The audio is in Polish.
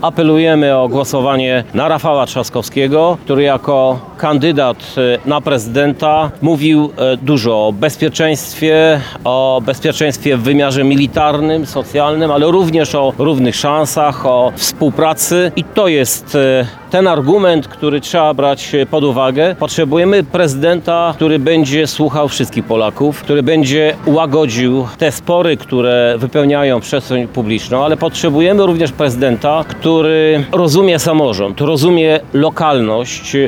Apelujemy o głosowanie na Rafała Trzaskowskiego, który jako kandydat na prezydenta mówił dużo o bezpieczeństwie w wymiarze militarnym, socjalnym, ale również o równych szansach, o współpracy i to jest ten argument, który trzeba brać pod uwagę. Potrzebujemy prezydenta, który będzie słuchał wszystkich Polaków, który będzie łagodził te spory, które wypełniają przestrzeń publiczną, ale potrzebujemy również prezydenta, który rozumie samorząd, rozumie lokalność,